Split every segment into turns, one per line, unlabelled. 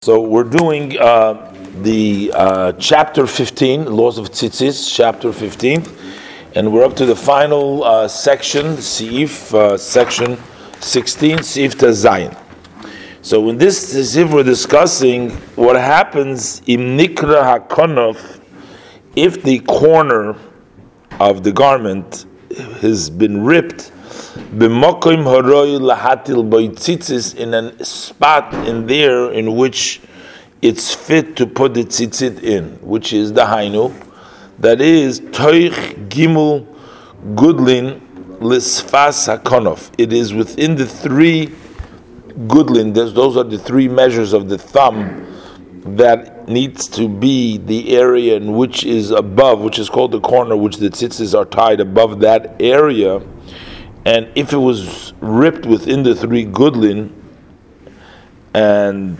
So we're doing the chapter 15, Laws of Tzitzis, chapter 15, and we're up to the final section, Seif, section 16, Seif Tazayin. So in this Seif we're discussing what happens in Nikra HaKonof if the corner of the garment has been ripped b'mokim haroi lahatil boi tzitzis, in a spot in there in which it's fit to put the tzitzit in, which is the hainu, that is toich gimel gudlin lisfas hakonof. It is within the three gudlin. Those are the three measures of the thumb that needs to be the area in which is above, which is called the corner, which the tzitzis are tied above that area. And if it was ripped within the three gudlin, and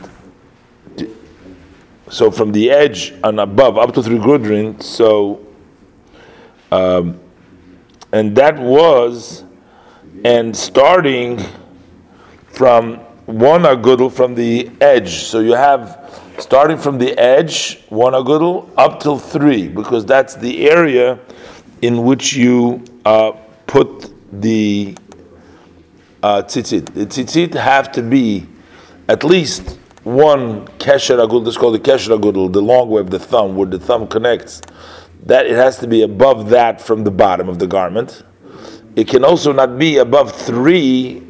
so from the edge and above up to three gudlin, so and that was, and starting from one agudel from the edge, so you have starting from the edge one agudel up till three, because that's the area in which you put the tzitzit. The tzitzit have to be at least one kesher agudel. This is called the kesher agudel, the long way of the thumb, where the thumb connects. That it has to be above that from the bottom of the garment. It can also not be above three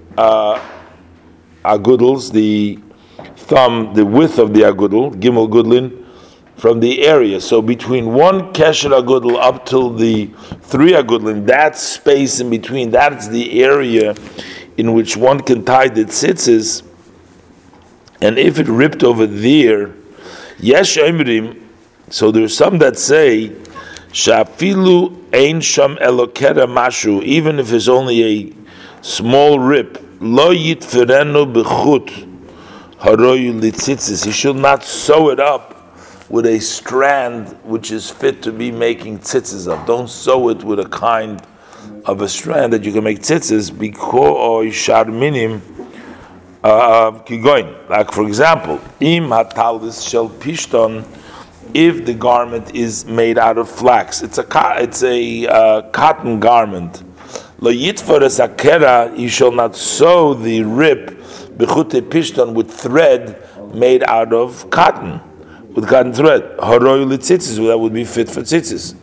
agudels, the thumb, the width of the agudel, gimel gudlin, from the area. So between one kesher agudel up till the three agudlin, that space in between, that's the area in which one can tie the tzitzis. And if it ripped over there, yesh emrim, so there's some that say, shafilu ein sham elokera mashu, even if it's only a small rip, lo yitferenu bechut haroyu litzitzis, he should not sew it up with a strand which is fit to be making tzitzis of. Don't sew it with a kind of a strand that you can make tzitzis, because sharminim kigoin. Like for example, im hatalis shel pishton, if the garment is made out of flax, it's a cotton garment. Lo yitfares akera, you shall not sew the rip bechute pishton with thread made out of cotton. With cotton thread, haroy litzitzis, that would be fit for tzitzis.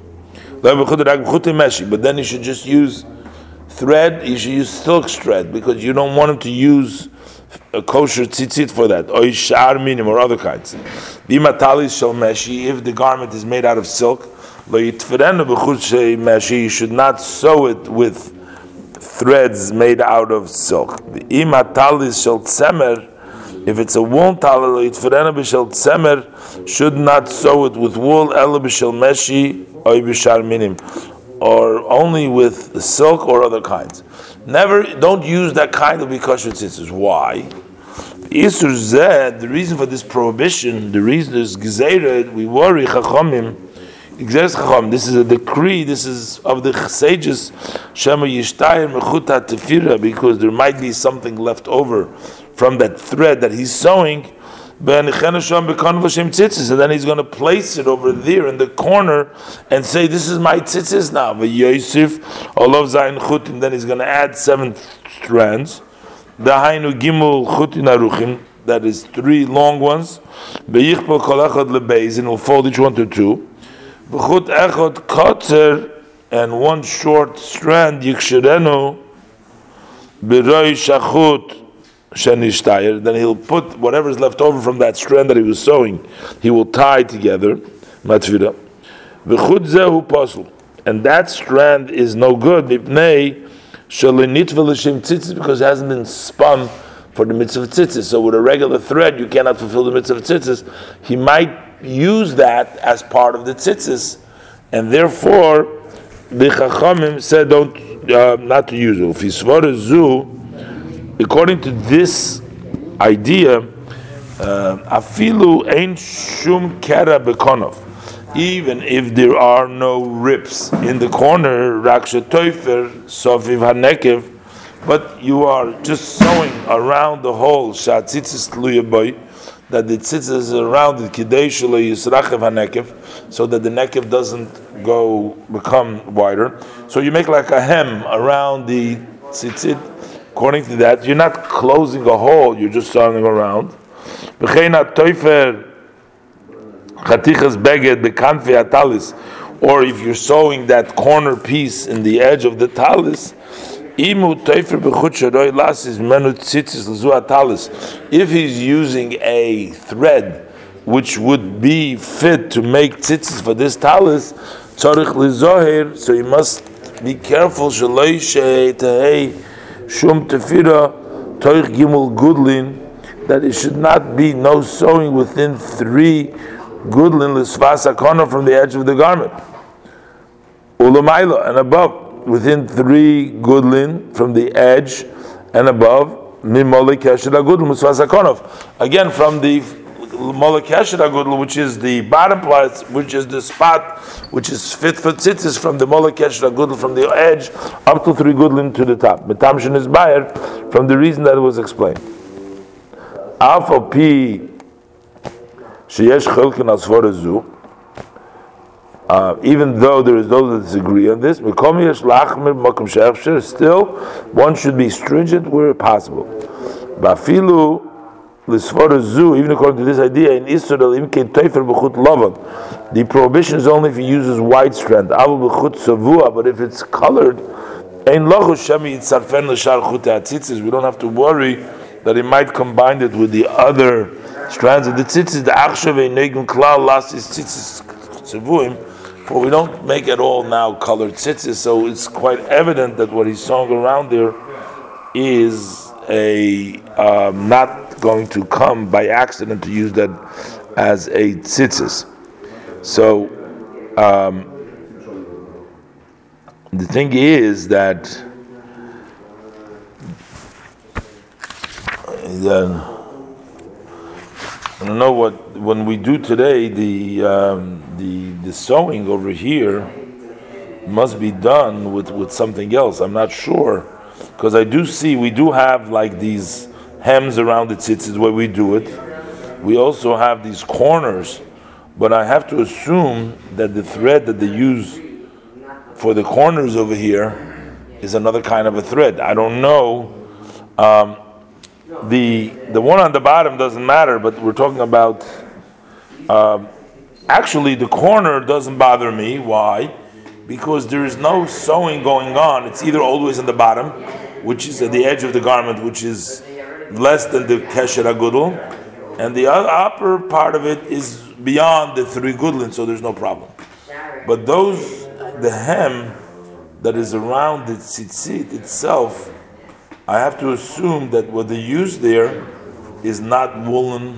But then you should just use thread. You should use silk thread, because you don't want him to use a kosher tzitzit for that, or shar minim, or other kinds. Bimatalis shel meshi, if the garment is made out of silk, you should not sew it with threads made out of silk. Bimatalis shel tzemer, if it's a wool talal, should not sew it with wool, or only with silk or other kinds. Don't use that kind of kosher tzitzis. Why? The reason for this prohibition, the reason is gezeirah. We worry chachamim. This is a decree. This is of the sages. Shema yishtayir mechuta tefira, because there might be something left over from that thread that he's sewing, and then he's going to place it over there in the corner and say, "This is my tzitzis now." And then he's going to add 7 strands. That is 3 long ones. And will fold each one to 2. And 1 short strand. Then he'll put whatever is left over from that strand that he was sewing, he will tie together. Matfira. And that strand is no good, because it hasn't been spun for the mitzvah of tzitzis. So with a regular thread, you cannot fulfill the mitzvah of tzitzis. He might use that as part of the tzitzis, and therefore the Chachamim said not to use it. According to this idea, afilu ein shum kera bekonov, even if there are no rips in the corner, raksha toifer sofiv hanekev, but you are just sewing around the hole, shatzitzis tluya boy, that the tzitzis is around the kidei shelo yisrachev hanekev, so that the nekev doesn't become wider. So you make like a hem around the tzitzit. According to that, you're not closing a hole; you're just sewing around. B'cheina toifer chatichas beged bekanfi hatalis, or if you're sewing that corner piece in the edge of the talis. If he's using a thread which would be fit to make tzitzis for this talis, so he must be careful that it should not be no sewing within 3 gudlin l'svas from the edge of the garment, ulamaila, and above, within 3 gudlin from the edge and above, mimole kesher agudl musvas hakonov. Again, from the mole kesher agudl, which is the bottom part, which is the spot which is fit for tzitzis, from the mole kesher agudl, from the edge up to 3 gudlin to the top. Metamshin is bayer, from the reason that it was explained. Alpha P sheyesh chelkin al svorezu. Even though there is those that disagree on this, still one should be stringent where possible. Even according to this idea, in Israel, the prohibition is only if he uses white strand. But if it's colored, we don't have to worry that he might combine it with the other strands of the tzitzis. For we don't make at all now colored tzitzis, so it's quite evident that what he's sewing around there is not going to come by accident to use that as a tzitzis. So the thing is that I don't know what when we do today the sewing over here must be done with something else. I'm not sure, because I do see we do have like these hems around the tzitzis where we do it. We also have these corners, but I have to assume that the thread that they use for the corners over here is another kind of a thread. I don't know. The one on the bottom doesn't matter, but we're talking about. Actually, the corner doesn't bother me. Why? Because there is no sewing going on. It's either always on the bottom, which is at the edge of the garment, which is less than the kesher agudl, and the upper part of it is beyond the 3 gudlin, so there's no problem. But the hem that is around the tzitzit itself, I have to assume that what they use there is not woolen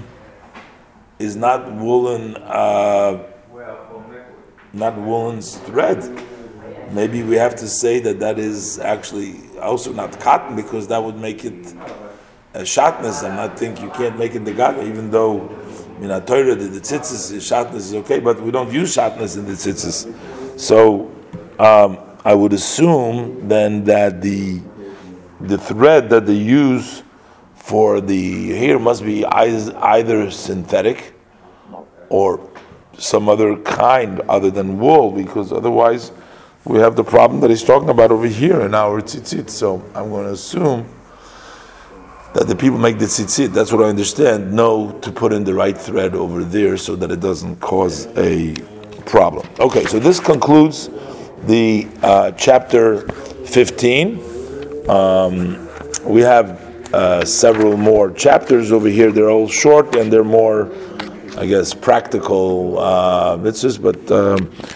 thread. Maybe we have to say that is actually also not cotton, because that would make it a shatnez. I'm not think you can't make it the garment, even though in a Torah the tzitzis shatnez is okay, but we don't use shatnez in the tzitzis. So I would assume then that the thread that they use for the hair must be either synthetic or some other kind other than wool, because otherwise we have the problem that he's talking about over here in our tzitzit. So I'm going to assume that the people make the tzitzit, that's what I understand, know to put in the right thread over there so that it doesn't cause a problem. Okay, so this concludes the chapter 15. We have several more chapters over here. They're all short and they're more, I guess, practical mitzvahs, but